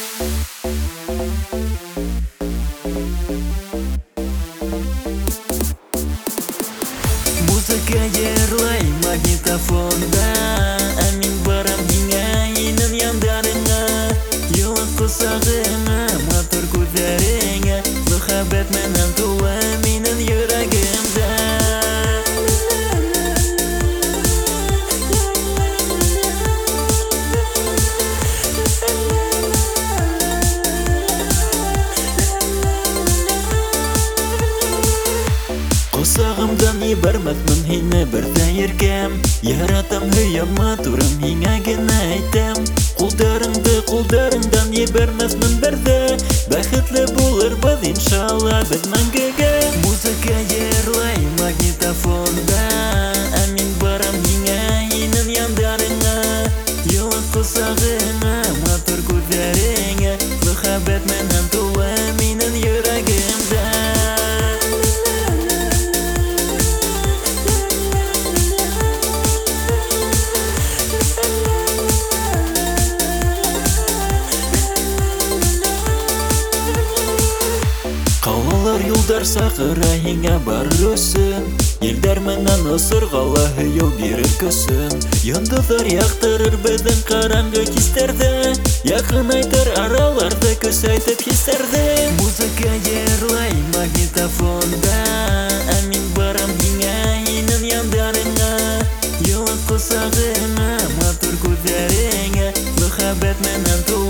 Музыка ерлай магнитофонда, Мин барам һиңа һинең яндарыңа. Юлып косагыңа, матур күзләреңә, мөхәббәт менән тулы минем йөрәгемдә. Косагымдан ибәрмәсмен һине бер тәеркәм. Яратам һөям матурым һиңа генә әйтәм. Кулдарыңдан ибәрмәсмен бердә. Бәхетле булырбыз иншалла без мәңгегә. Музыка ерлай магнитофонда, Мин барам һиңа һинең яндарыңа. Юлып косагыңа, матур күзләреңә, мөхәббәт менән тулы минем йөрәгемдә. Калалар юлдар сакыра һиңа барыр өсөн. Илдәр менән осыргала һөяү бирер көсөн. Йондызлар яктырыр безнең караңгы кистәрдә. Якынайтыр араларда көсәйтеп хисләрдә. Музыка ерлай магнитофонда, Мин барам һиңа һинең яндарыңа. Юлып косагыңа, матур күзләреңә, мөхәббәт менән